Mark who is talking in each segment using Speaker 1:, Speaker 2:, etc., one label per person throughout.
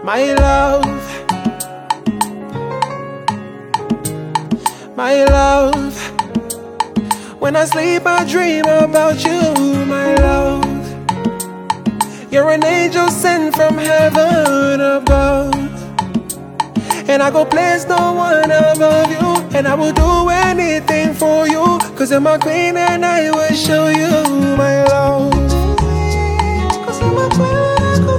Speaker 1: My love, my love. When I sleep I dream about you, my love. You're an angel sent from heaven above, and I go place no one above you. And I will do anything for you, 'cause you're my queen and I will show you my love. 'Cause you're my queen and I go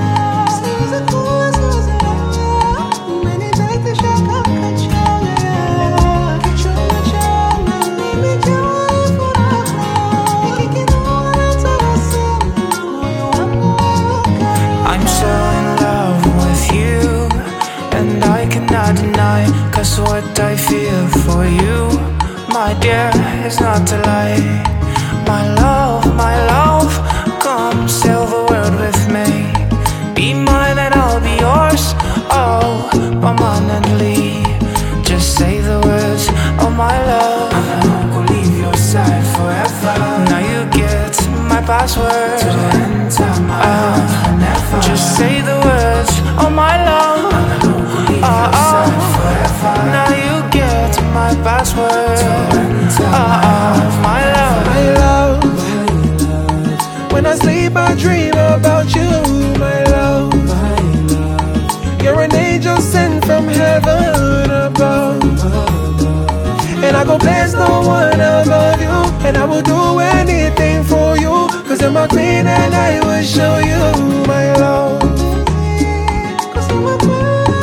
Speaker 2: I'm so in love with you, and I cannot deny, 'cause what I feel for you, my dear, is not a lie. My love, come sail the world with me. Be mine and I'll be yours, oh, permanently. Just say the words, oh my love, and I will leave your side forever. Now you get my password to enter my heart forever. Just say the words, oh my love, and I will leave your side forever. Now you get my password to enter my love.
Speaker 1: My love, when I sleep I dream about you, my love. You're an angel sent from heaven above, and I go place no one above you. And I will do anything for you, 'cause you're my queen and I will show you my love. 'Cause you're my queen.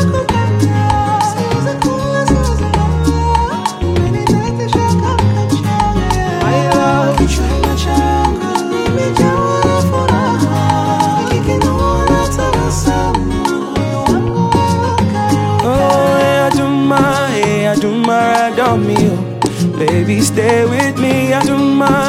Speaker 1: Baby, stay with me. I don't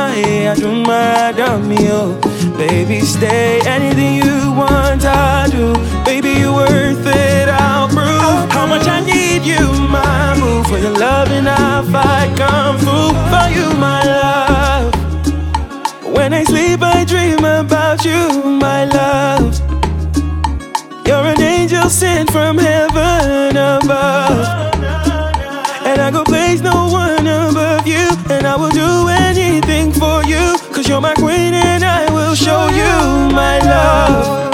Speaker 1: me, oh. Baby, stay. Anything you want, I do. Baby, you're worth it. I'll prove how much I need you, my boo. For your love and I'll fight kung fu for you, my love. When I sleep, I dream about you, my love. You're an angel sent from heaven above, and I go place no one above you. And I will do anything for you, 'cause you're my queen and I will show you my love.